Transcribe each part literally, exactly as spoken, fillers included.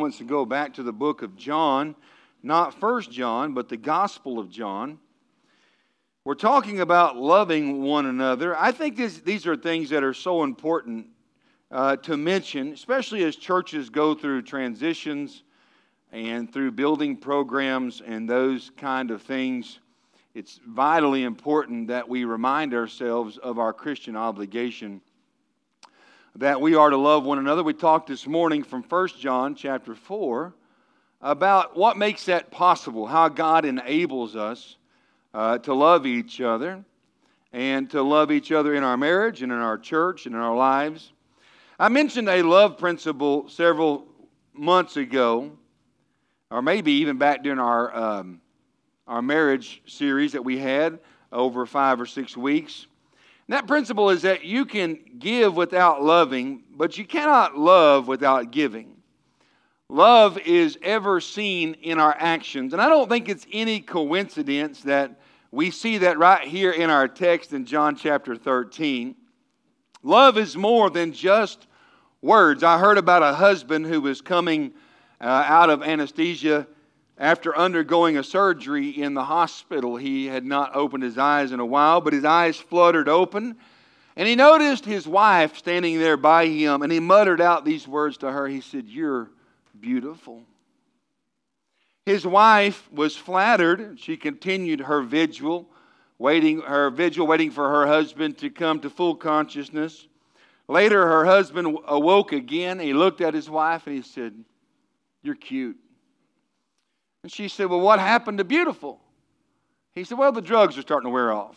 moments to go back to the book of John, not First John, but the Gospel of John. We're talking about loving one another. I think this, these are things that are so important uh, to mention, especially as churches go through transitions and through building programs and those kind of things. It's vitally important that we remind ourselves of our Christian obligation, that we are to love one another. We talked this morning from First John chapter four about what makes that possible, how God enables us uh, to love each other and to love each other in our marriage and in our church and in our lives. I mentioned a love principle several months ago, or maybe even back during our um, our marriage series that we had over five or six weeks. And that principle is that you can give without loving, but you cannot love without giving. Love is ever seen in our actions. And I don't think it's any coincidence that we see that right here in our text in John chapter thirteen. Love is more than just words. I heard about a husband who was coming uh, out of anesthesia after undergoing a surgery in the hospital. He had not opened his eyes in a while, but his eyes fluttered open. And he noticed his wife standing there by him, and he muttered out these words to her. He said, "You're beautiful." His wife was flattered. She continued her vigil, waiting her vigil, waiting for her husband to come to full consciousness. Later, her husband awoke again. He looked at his wife and he said, "You're cute." And she said, "Well, what happened to beautiful?" He said, "Well, the drugs are starting to wear off."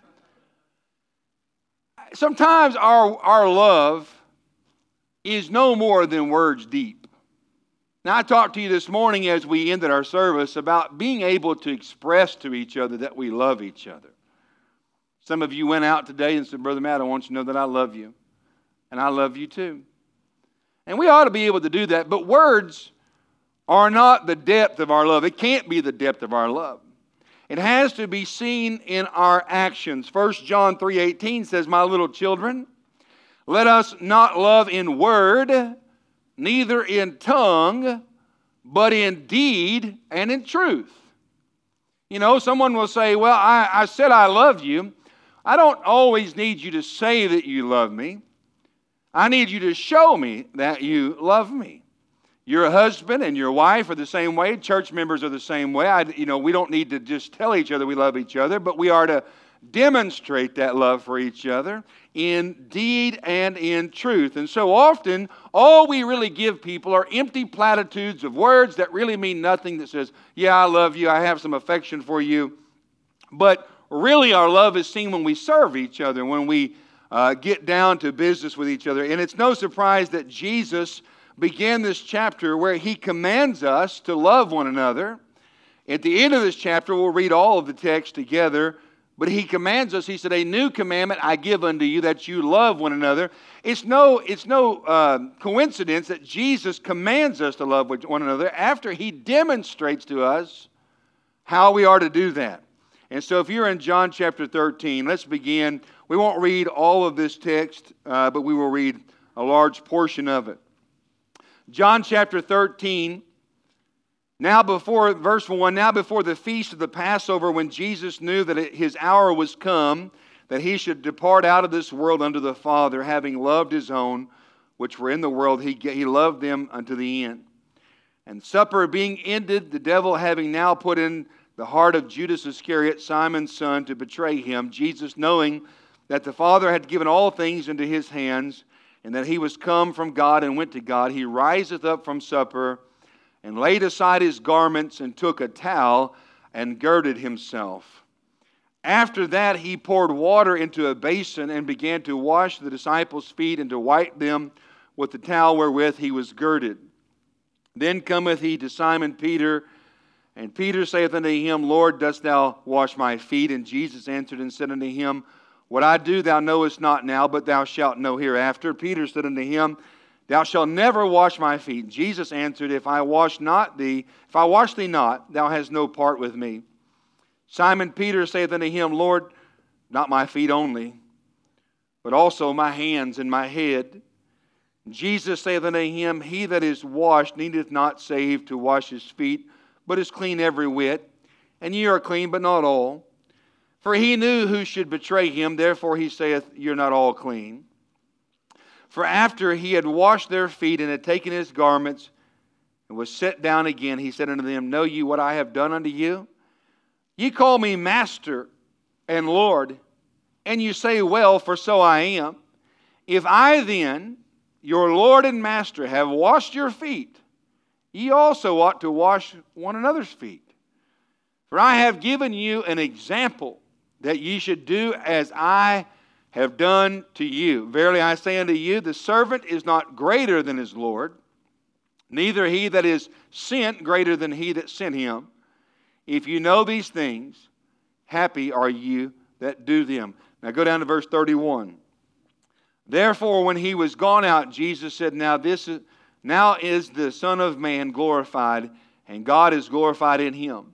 Sometimes our, our love is no more than words deep. Now, I talked to you this morning as we ended our service about being able to express to each other that we love each other. Some of you went out today and said, "Brother Matt, I want you to know that I love you. And I love you too." And we ought to be able to do that. But words are not the depth of our love. It can't be the depth of our love. It has to be seen in our actions. First John three eighteen says, "My little children, let us not love in word, neither in tongue, but in deed and in truth." You know, someone will say, "Well, I, I said I love you." I don't always need you to say that you love me. I need you to show me that you love me. Your husband and your wife are the same way. Church members are the same way. I, you know, we don't need to just tell each other we love each other, but we are to demonstrate that love for each other in deed and in truth. And so often, all we really give people are empty platitudes of words that really mean nothing, that says, "Yeah, I love you, I have some affection for you." But really, our love is seen when we serve each other, when we uh, get down to business with each other. And it's no surprise that Jesus began this chapter where he commands us to love one another. At the end of this chapter, we'll read all of the text together, but he commands us, he said, "A new commandment I give unto you, that you love one another." It's no, it's no uh, coincidence that Jesus commands us to love one another after he demonstrates to us how we are to do that. And so if you're in John chapter thirteen, let's begin. We won't read all of this text, uh, but we will read a large portion of it. John chapter thirteen, now before, verse one, now before the feast of the Passover, when Jesus knew that it, his hour was come, that he should depart out of this world unto the Father, having loved his own, which were in the world, he, he loved them unto the end. And supper being ended, the devil having now put in the heart of Judas Iscariot, Simon's son, to betray him, Jesus, knowing that the Father had given all things into his hands, and that he was come from God and went to God, he riseth up from supper, and laid aside his garments, and took a towel, and girded himself. After that he poured water into a basin, and began to wash the disciples' feet, and to wipe them with the towel wherewith he was girded. Then cometh he to Simon Peter, and Peter saith unto him, "Lord, dost thou wash my feet?" And Jesus answered and said unto him, "What I do thou knowest not now, but thou shalt know hereafter." Peter said unto him, "Thou shalt never wash my feet." Jesus answered, If I wash not thee, if I wash thee not, thou hast no part with me. Simon Peter saith unto him, "Lord, not my feet only, but also my hands and my head." Jesus saith unto him, He that is washed needeth not save to wash his feet, but is clean every whit. And ye are clean, but not all. For he knew who should betray him, therefore he saith, You're not all clean. For after he had washed their feet, and had taken his garments, and was set down again, he said unto them, Know ye what I have done unto you? Ye call me Master and Lord, and you say, Well, for so I am. If I then, your Lord and Master, have washed your feet, ye also ought to wash one another's feet. For I have given you an example, that ye should do as I have done to you. Verily I say unto you, the servant is not greater than his Lord, neither he that is sent greater than he that sent him. If you know these things, happy are you that do them. Now go down to verse thirty-one. Therefore, when he was gone out, Jesus said, Now this is, now is the Son of Man glorified, and God is glorified in him.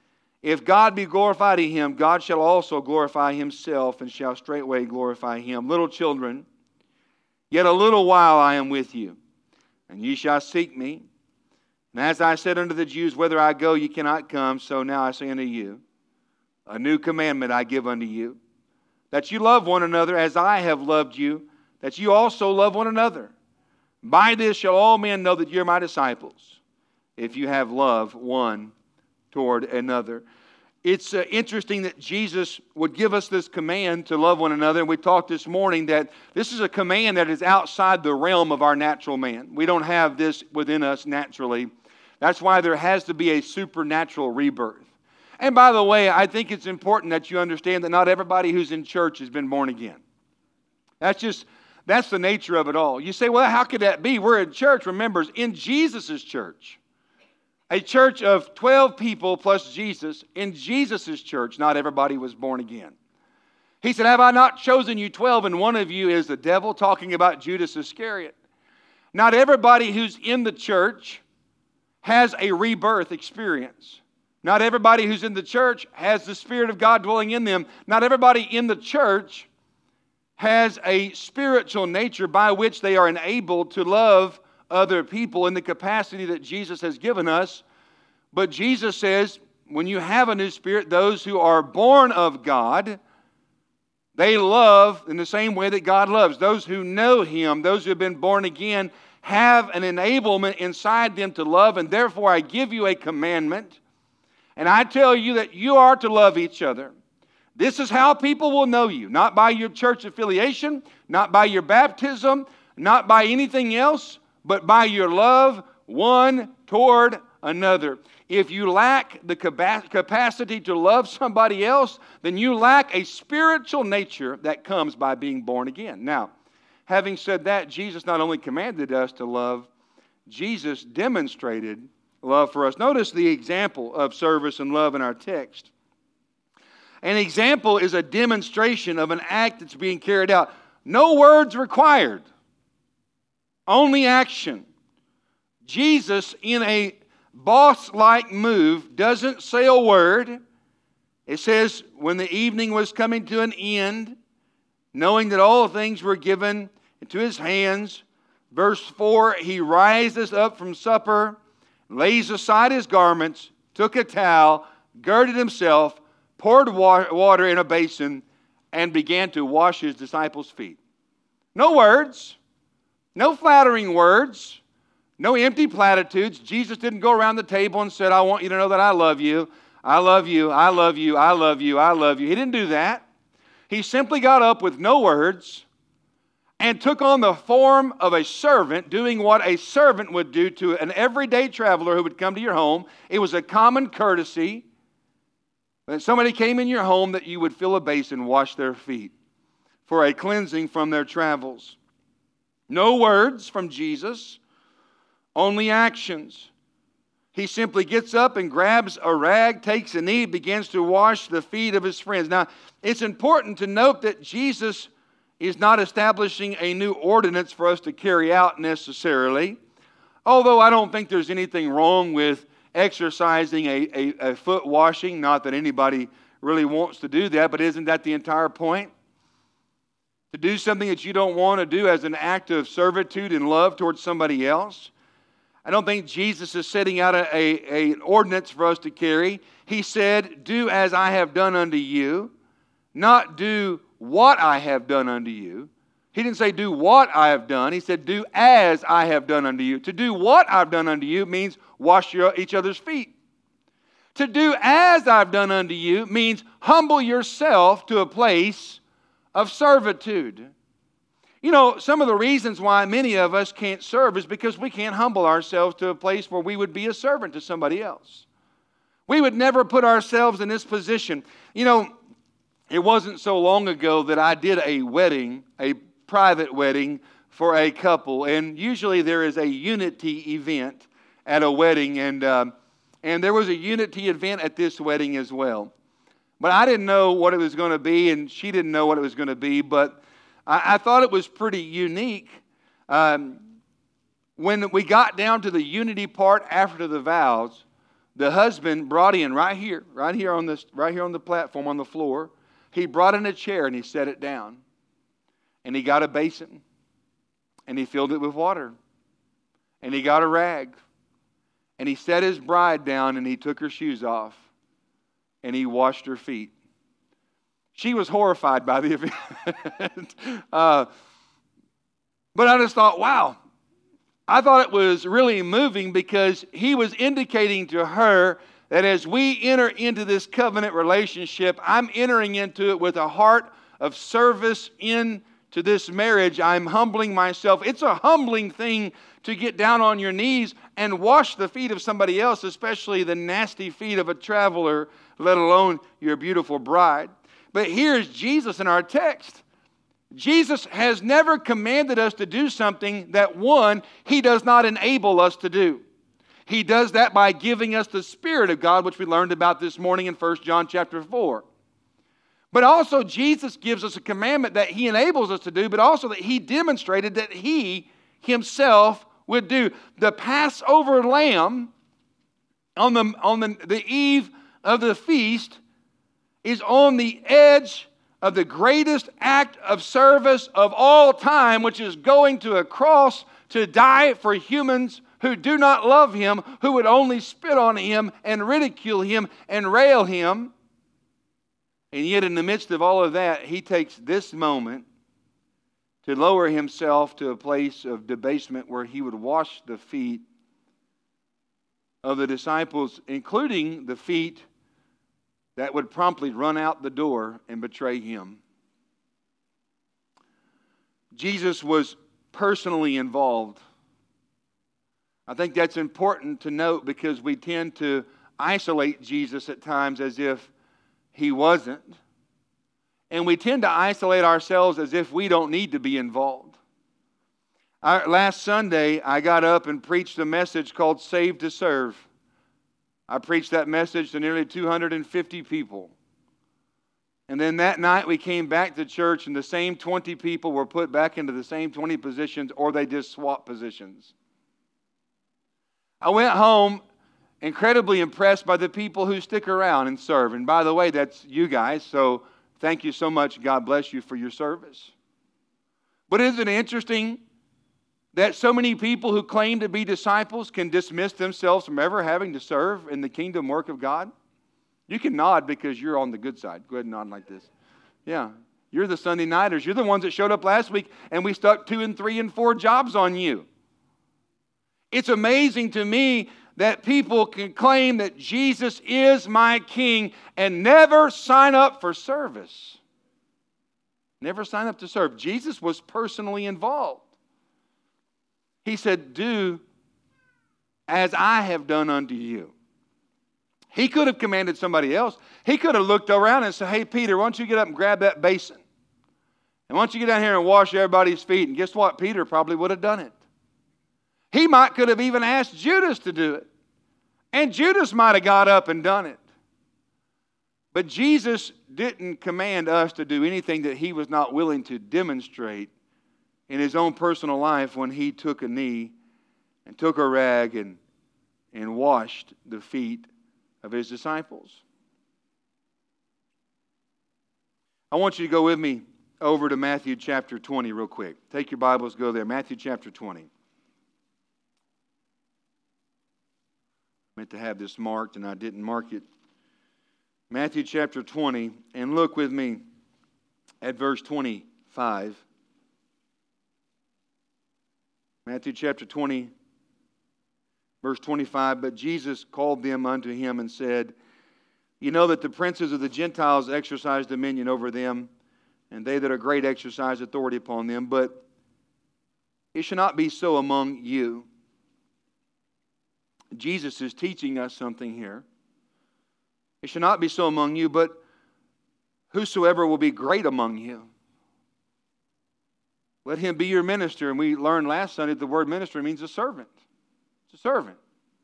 If God be glorified in him, God shall also glorify himself, and shall straightway glorify him. Little children, yet a little while I am with you, and ye shall seek me. And as I said unto the Jews, Whither I go, ye cannot come, so now I say unto you, a new commandment I give unto you, that you love one another as I have loved you, that you also love one another. By this shall all men know that you're my disciples, if you have love one toward another. It's uh, interesting that Jesus would give us this command to love one another. And we talked this morning that this is a command that is outside the realm of our natural man. We don't have this within us naturally. That's why there has to be a supernatural rebirth. And by the way, I think it's important that you understand that not everybody who's in church has been born again. That's just, that's the nature of it all. You say, well, how could that be? We're in church, remember, in Jesus' church. A church of twelve people plus Jesus. In Jesus' church, not everybody was born again. He said, Have I not chosen you twelve, and one of you is the devil, talking about Judas Iscariot. Not everybody who's in the church has a rebirth experience. Not everybody who's in the church has the Spirit of God dwelling in them. Not everybody in the church has a spiritual nature by which they are enabled to love other people in the capacity that Jesus has given us. But Jesus says, when you have a new spirit, those who are born of God, they love in the same way that God loves. Those who know Him, those who have been born again, have an enablement inside them to love, and therefore I give you a commandment, and I tell you that you are to love each other. This is how people will know you, not by your church affiliation, not by your baptism, not by anything else, but by your love one toward another. If you lack the capacity to love somebody else, then you lack a spiritual nature that comes by being born again. Now, having said that, Jesus not only commanded us to love, Jesus demonstrated love for us. Notice the example of service and love in our text. An example is a demonstration of an act that's being carried out. No words required. Only action. Jesus, in a boss-like move, doesn't say a word. It says, when the evening was coming to an end, knowing that all things were given into His hands, verse four, He rises up from supper, lays aside His garments, took a towel, girded Himself, poured water in a basin, and began to wash His disciples' feet. No words. No flattering words, no empty platitudes. Jesus didn't go around the table and said, I want you to know that I love you, I love you, I love you, I love you, I love you. He didn't do that. He simply got up with no words and took on the form of a servant, doing what a servant would do to an everyday traveler who would come to your home. It was a common courtesy when somebody came in your home that you would fill a basin, wash their feet for a cleansing from their travels. No words from Jesus, only actions. He simply gets up and grabs a rag, takes a knee, begins to wash the feet of His friends. Now, it's important to note that Jesus is not establishing a new ordinance for us to carry out necessarily, although I don't think there's anything wrong with exercising a, a, a foot washing. Not that anybody really wants to do that, but isn't that the entire point? to do something that you don't want to do as an act of servitude and love towards somebody else. I don't think Jesus is setting out a, a, a, an ordinance for us to carry. He said, do as I have done unto you, not do what I have done unto you. He didn't say do what I have done. He said do as I have done unto you. To do what I've done unto you means wash your, each other's feet. To do as I've done unto you means humble yourself to a place of servitude. You know, some of the reasons why many of us can't serve is because we can't humble ourselves to a place where we would be a servant to somebody else. We would never put ourselves in this position. You know, it wasn't so long ago that I did a wedding, a private wedding for a couple, and usually there is a unity event at a wedding, and um, and there was a unity event at this wedding as well. But I didn't know what it was going to be, and she didn't know what it was going to be, but I, I thought it was pretty unique. Um, when we got down to the unity part after the vows, the husband brought in right here, right here on this, right here on the platform on the floor. He brought in a chair and he set it down, and he got a basin, and he filled it with water, and he got a rag. And he set his bride down and he took her shoes off and he washed her feet. She was horrified by the event. uh, but I just thought, wow. I thought it was really moving because he was indicating to her that as we enter into this covenant relationship, I'm entering into it with a heart of service into this marriage. I'm humbling myself. It's a humbling thing to get down on your knees and wash the feet of somebody else, especially the nasty feet of a traveler, let alone your beautiful bride. But here's Jesus in our text. Jesus has never commanded us to do something that, one, He does not enable us to do. He does that by giving us the Spirit of God, which we learned about this morning in First John chapter four. But also Jesus gives us a commandment that He enables us to do, but also that He demonstrated that He Himself would do. The Passover lamb on the, on the, the eve of the feast is on the edge of the greatest act of service of all time, which is going to a cross to die for humans who do not love Him, who would only spit on Him and ridicule Him and rail Him. And yet in the midst of all of that, He takes this moment to lower Himself to a place of debasement where He would wash the feet of the disciples, including the feet that would promptly run out the door and betray Him. Jesus was personally involved. I think that's important to note because we tend to isolate Jesus at times as if He wasn't. And we tend to isolate ourselves as if we don't need to be involved. I, last Sunday, I got up and preached a message called Saved to Serve. I preached that message to nearly two hundred fifty people. And then that night we came back to church and the same twenty people were put back into the same twenty positions, or they just swapped positions. I went home incredibly impressed by the people who stick around and serve. And by the way, that's you guys, so thank you so much. God bless you for your service. But isn't it interesting that so many people who claim to be disciples can dismiss themselves from ever having to serve in the kingdom work of God? You can nod because you're on the good side. Go ahead and nod like this. Yeah, you're the Sunday nighters. You're the ones that showed up last week and we stuck two and three and four jobs on you. It's amazing to me that people can claim that Jesus is my King and never sign up for service. Never sign up to serve. Jesus was personally involved. He said, do as I have done unto you. He could have commanded somebody else. He could have looked around and said, hey, Peter, why don't you get up and grab that basin? And why don't you get down here and wash everybody's feet? And guess what? Peter probably would have done it. He might could have even asked Judas to do it. And Judas might have got up and done it. But Jesus didn't command us to do anything that He was not willing to demonstrate in His own personal life when He took a knee and took a rag and, and washed the feet of His disciples. I want you to go with me over to Matthew chapter twenty real quick. Take your Bibles, go there. Matthew chapter twenty. I meant to have this marked and I didn't mark it. Matthew chapter twenty, and look with me at verse twenty-five. Matthew chapter twenty, verse twenty-five. But Jesus called them unto him and said, You know that the princes of the Gentiles exercise dominion over them, and they that are great exercise authority upon them. But it shall not be so among you. Jesus is teaching us something here. It shall not be so among you, but whosoever will be great among you, let him be your minister. And we learned last Sunday that the word minister means a servant. It's a servant.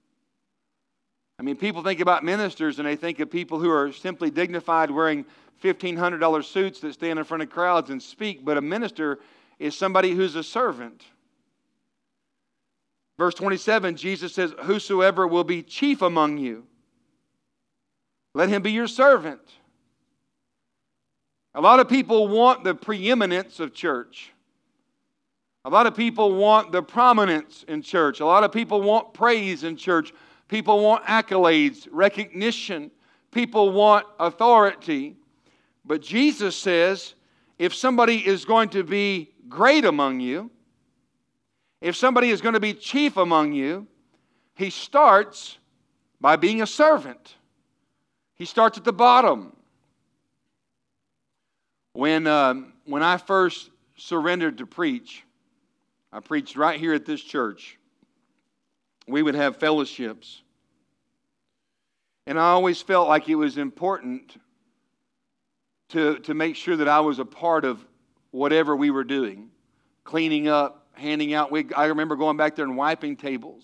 I mean, people think about ministers and they think of people who are simply dignified wearing fifteen hundred dollars suits that stand in front of crowds and speak. But a minister is somebody who's a servant. Verse twenty-seven, Jesus says, Whosoever will be chief among you, let him be your servant. A lot of people want the preeminence of church. A lot of people want the prominence in church. A lot of people want praise in church. People want accolades, recognition. People want authority. But Jesus says, if somebody is going to be great among you, if somebody is going to be chief among you, he starts by being a servant. He starts at the bottom. When, um, when I first surrendered to preach, I preached right here at this church. We would have fellowships. And I always felt like it was important to, to make sure that I was a part of whatever we were doing. Cleaning up, handing out. We, I remember going back there and wiping tables.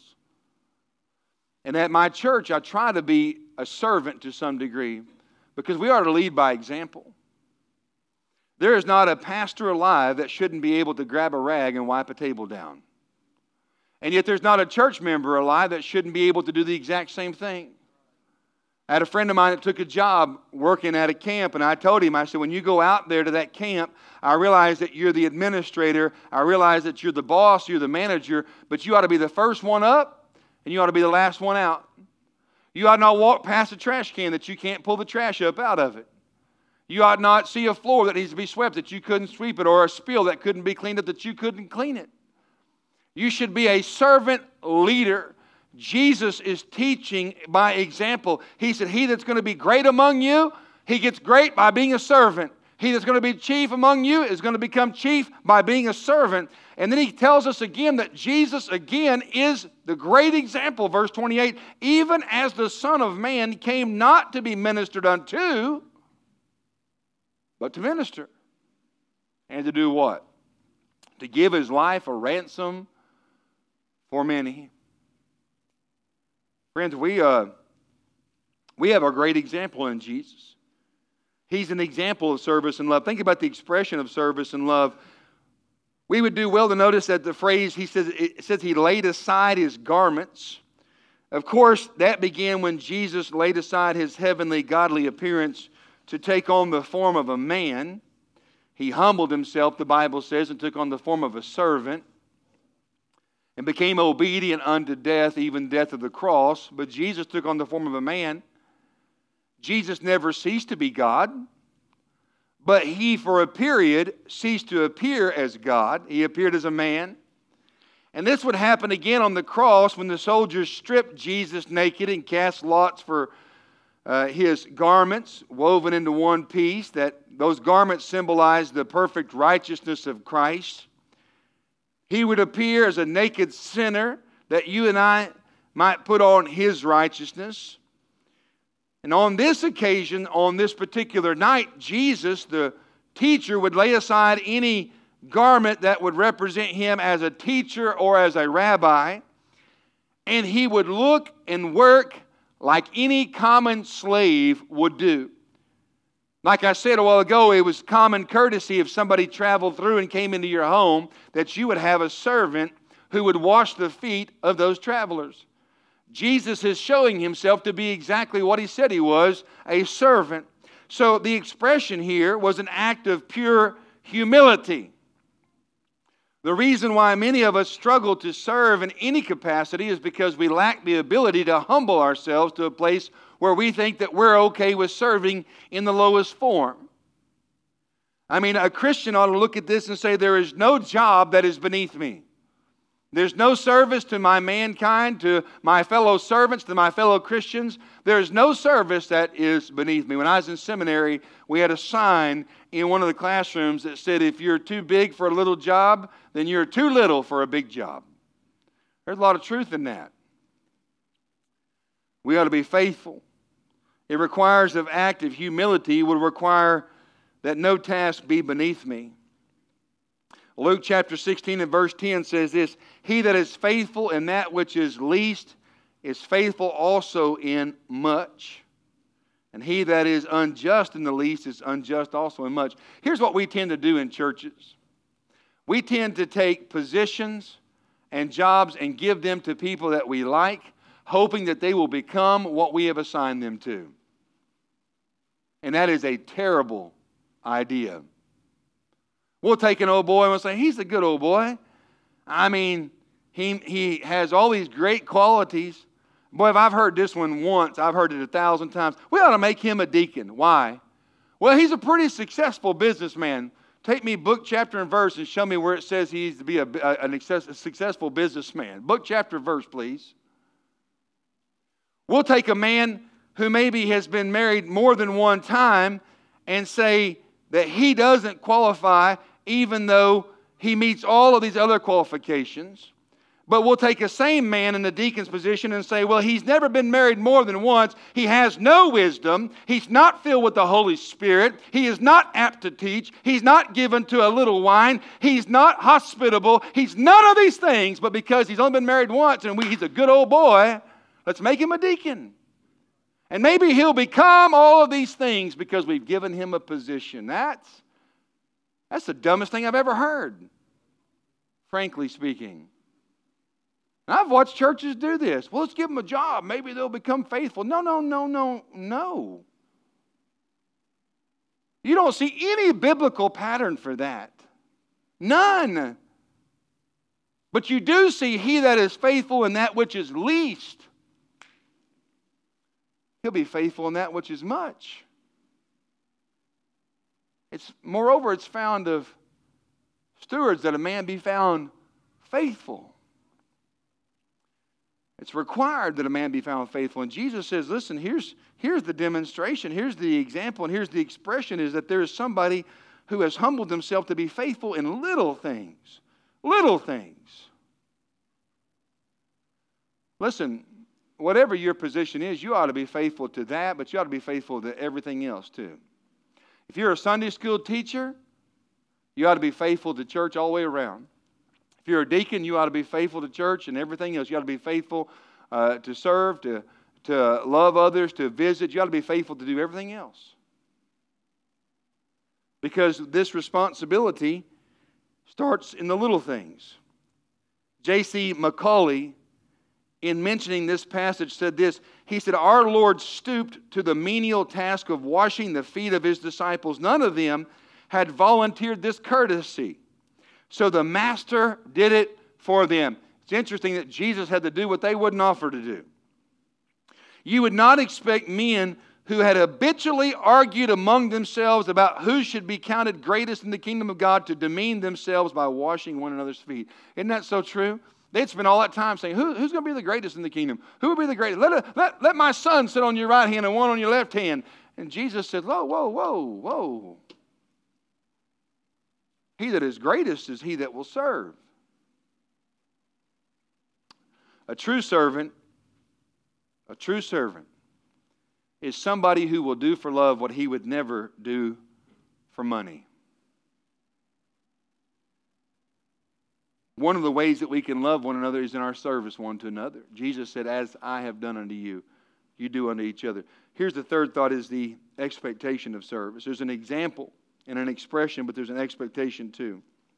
And at my church, I try to be a servant to some degree because we are to lead by example. There is not a pastor alive that shouldn't be able to grab a rag and wipe a table down. And yet there's not a church member alive that shouldn't be able to do the exact same thing. I had a friend of mine that took a job working at a camp, and I told him, I said, when you go out there to that camp, I realize that you're the administrator, I realize that you're the boss, you're the manager, but you ought to be the first one up, and you ought to be the last one out. You ought not walk past a trash can that you can't pull the trash up out of it. You ought not see a floor that needs to be swept that you couldn't sweep it, or a spill that couldn't be cleaned up that you couldn't clean it. You should be a servant leader. Jesus is teaching by example. He said, he that's going to be great among you, he gets great by being a servant. He that's going to be chief among you is going to become chief by being a servant. And then he tells us again that Jesus again is the great example. Verse twenty-eight, even as the Son of Man came not to be ministered unto, but to minister. And to do what? To give his life a ransom for many. Friends, we, uh, we have a great example in Jesus. He's an example of service and love. Think about the expression of service and love. We would do well to notice that the phrase, he says, it says he laid aside his garments. Of course, that began when Jesus laid aside his heavenly, godly appearance to take on the form of a man. He humbled himself, the Bible says, and took on the form of a servant, and became obedient unto death, even death of the cross. But Jesus took on the form of a man. Jesus never ceased to be God, but he, for a period, ceased to appear as God. He appeared as a man. And this would happen again on the cross when the soldiers stripped Jesus naked and cast lots for uh, his garments, woven into one piece. That those garments symbolized the perfect righteousness of Christ. He would appear as a naked sinner that you and I might put on his righteousness. And on this occasion, on this particular night, Jesus, the teacher, would lay aside any garment that would represent him as a teacher or as a rabbi. And he would look and work like any common slave would do. Like I said a while ago, it was common courtesy if somebody traveled through and came into your home that you would have a servant who would wash the feet of those travelers. Jesus is showing himself to be exactly what he said he was, a servant. So the expression here was an act of pure humility. The reason why many of us struggle to serve in any capacity is because we lack the ability to humble ourselves to a place where we think that we're okay with serving in the lowest form. I mean, a Christian ought to look at this and say, there is no job that is beneath me. There's no service to my mankind, to my fellow servants, to my fellow Christians. There's no service that is beneath me. When I was in seminary, we had a sign in one of the classrooms that said, if you're too big for a little job, then you're too little for a big job. There's a lot of truth in that. We ought to be faithful. It requires an act of humility. It would require that no task be beneath me. Luke chapter sixteen and verse ten says this, he that is faithful in that which is least is faithful also in much. And he that is unjust in the least is unjust also in much. Here's what we tend to do in churches. We tend to take positions and jobs and give them to people that we like, hoping that they will become what we have assigned them to. And that is a terrible idea. We'll take an old boy and we'll say, he's a good old boy. I mean, he, he has all these great qualities. Boy, if I've heard this one once, I've heard it a thousand times. We ought to make him a deacon. Why? Well, he's a pretty successful businessman. Take me book, chapter, and verse and show me where it says he needs to be a, a, an excess, a successful businessman. Book, chapter, verse, please. We'll take a man who maybe has been married more than one time and say that he doesn't qualify even though he meets all of these other qualifications. But we'll take a same man in the deacon's position and say, well, he's never been married more than once. He has no wisdom. He's not filled with the Holy Spirit. He is not apt to teach. He's not given to a little wine. He's not hospitable. He's none of these things. But because he's only been married once and we, he's a good old boy, let's make him a deacon. And maybe he'll become all of these things because we've given him a position. That's, that's the dumbest thing I've ever heard, frankly speaking. And I've watched churches do this. Well, let's give them a job. Maybe they'll become faithful. No, no, no, no, no. You don't see any biblical pattern for that. None. But you do see he that is faithful in that which is least, he'll be faithful in that which is much. It's, moreover, it's found of stewards that a man be found faithful. It's required that a man be found faithful. And Jesus says, listen, here's, here's the demonstration, here's the example, and here's the expression is that there is somebody who has humbled himself to be faithful in little things. Little things. Listen, whatever your position is, you ought to be faithful to that, but you ought to be faithful to everything else too. If you're a Sunday school teacher, you ought to be faithful to church all the way around. If you're a deacon, you ought to be faithful to church and everything else. You ought to be faithful uh, to serve, to, to love others, to visit. You ought to be faithful to do everything else. Because this responsibility starts in the little things. J C Macaulay, in mentioning this passage, said this. He said, our Lord stooped to the menial task of washing the feet of his disciples. None of them had volunteered this courtesy. So the master did it for them. It's interesting that Jesus had to do what they wouldn't offer to do. You would not expect men who had habitually argued among themselves about who should be counted greatest in the kingdom of God to demean themselves by washing one another's feet. Isn't that so true? They'd spend all that time saying, Who, who's going to be the greatest in the kingdom? Who will be the greatest? Let, let, let my son sit on your right hand and one on your left hand. And Jesus said, whoa, whoa, whoa, whoa. He that is greatest is he that will serve. A true servant, a true servant is somebody who will do for love what he would never do for money. One of the ways that we can love one another is in our service one to another. Jesus said, as I have done unto you, you do unto each other. Here's the third thought is the expectation of service. There's an example and an expression, but there's an expectation too.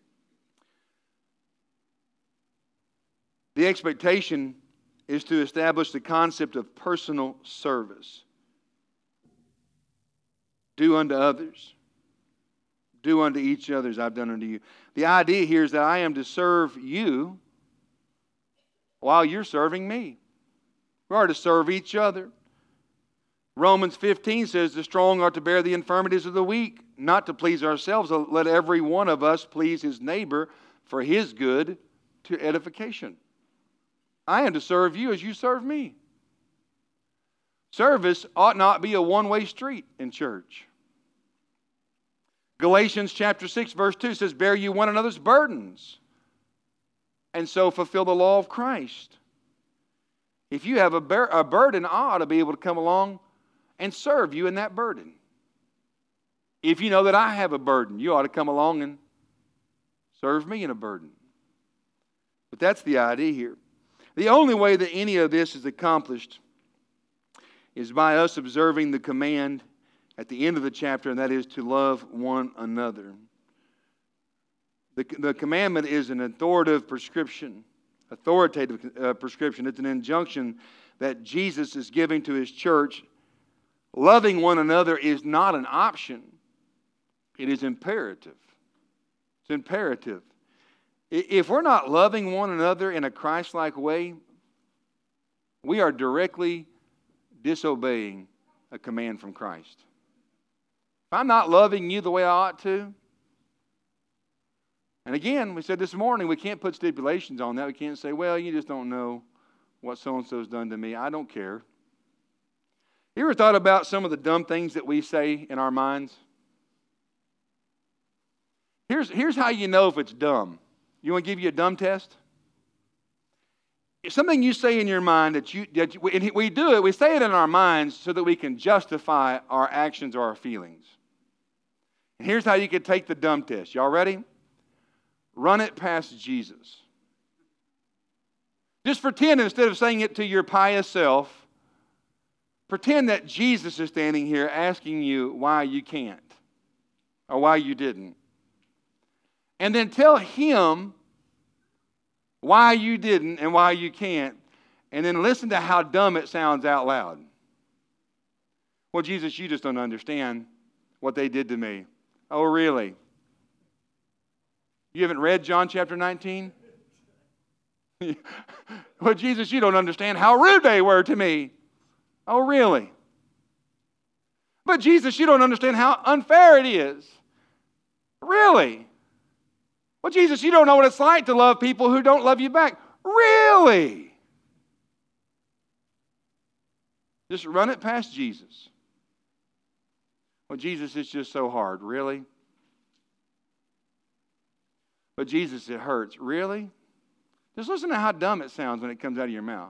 The expectation is to establish the concept of personal service. Do unto others. Do unto each other as I've done unto you. The idea here is that I am to serve you while you're serving me. We are to serve each other. Romans fifteen says, the strong are to bear the infirmities of the weak, not to please ourselves. Let every one of us please his neighbor for his good to edification. I am to serve you as you serve me. Service ought not be a one-way street in church. Galatians chapter six verse two says, bear you one another's burdens, and so fulfill the law of Christ. If you have a, bur- a burden, I ought to be able to come along and serve you in that burden. If you know that I have a burden, you ought to come along and serve me in a burden. But that's the idea here. The only way that any of this is accomplished is by us observing the command at the end of the chapter, and that is to love one another. The, the commandment is an authoritative prescription, authoritative uh, prescription. It's an injunction that Jesus is giving to his church. Loving one another is not an option. It is imperative. It's imperative. If we're not loving one another in a Christ-like way, we are directly disobeying a command from Christ. If I'm not loving you the way I ought to, and again, we said this morning, we can't put stipulations on that. We can't say, well, you just don't know what so-and-so's done to me. I don't care. You ever thought about some of the dumb things that we say in our minds? Here's, here's how you know if it's dumb. You want to give you a dumb test? It's something you say in your mind that you, that you, and we do it, we say it in our minds so that we can justify our actions or our feelings. And here's how you can take the dumb test. Y'all ready? Run it past Jesus. Just pretend, instead of saying it to your pious self, pretend that Jesus is standing here asking you why you can't or why you didn't. And then tell him why you didn't and why you can't. And then listen to how dumb it sounds out loud. Well, Jesus, you just don't understand what they did to me. Oh, really? You haven't read John chapter nineteen? Well, Jesus, you don't understand how rude they were to me. Oh, really? But Jesus, you don't understand how unfair it is. Really? Well, Jesus, you don't know what it's like to love people who don't love you back. Really? Just run it past Jesus. Well, Jesus, it's just so hard. Really? But Jesus, it hurts. Really? Just listen to how dumb it sounds when it comes out of your mouth.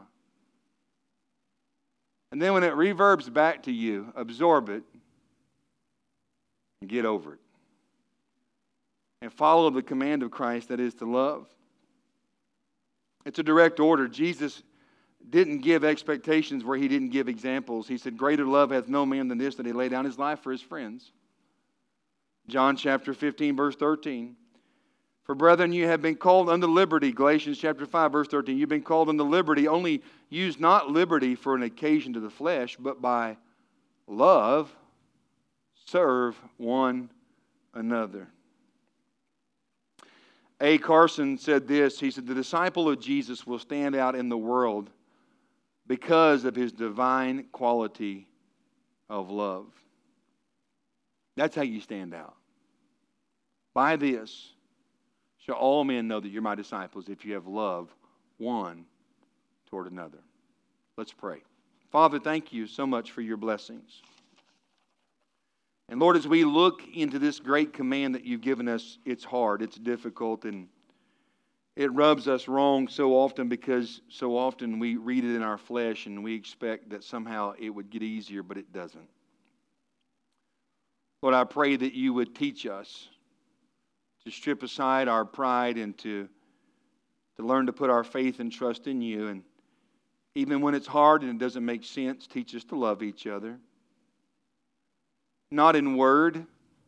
And then when it reverbs back to you, absorb it and get over it. And follow the command of Christ, that is to love. It's a direct order. Jesus didn't give expectations where he didn't give examples. He said, greater love hath no man than this, that he lay down his life for his friends. John chapter fifteen, verse thirteen. For brethren, you have been called unto liberty. Galatians chapter five, verse thirteen. You've been called unto liberty. Only use not liberty for an occasion to the flesh, but by love serve one another. A. Carson said this. He said, the disciple of Jesus will stand out in the world because of his divine quality of love. That's how you stand out. By this shall all men know that you're my disciples, if you have love one toward another. Let's pray. Father, thank you so much for your blessings. And Lord, as we look into this great command that you've given us, it's hard, it's difficult, and it rubs us wrong so often because so often we read it in our flesh and we expect that somehow it would get easier, but it doesn't. Lord, I pray that you would teach us to strip aside our pride and to, to learn to put our faith and trust in you. And even when it's hard and it doesn't make sense, teach us to love each other. Not in word,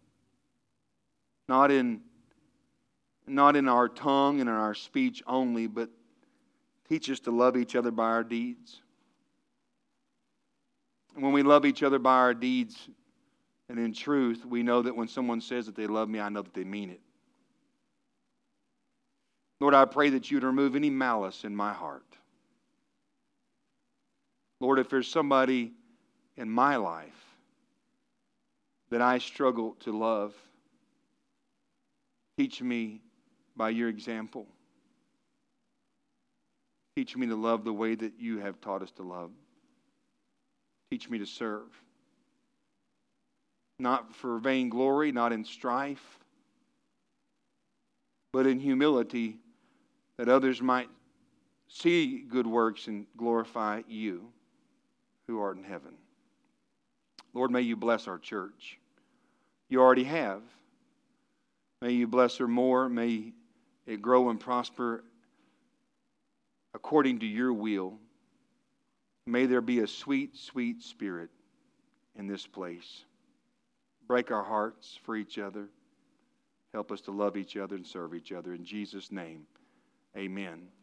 not in, not in our tongue and in our speech only, but teach us to love each other by our deeds. And when we love each other by our deeds, And in truth, we know that when someone says that they love me, I know that they mean it. Lord, I pray that you'd remove any malice in my heart. Lord, if there's somebody in my life that I struggle to love, teach me by your example. Teach me to love the way that you have taught us to love. Teach me to serve. Not for vainglory, not in strife, but in humility, that others might see good works and glorify you who art in heaven. Lord, may you bless our church. You already have. May you bless her more. May it grow and prosper according to your will. May there be a sweet, sweet spirit in this place. Break our hearts for each other. Help us to love each other and serve each other. In Jesus' name, amen.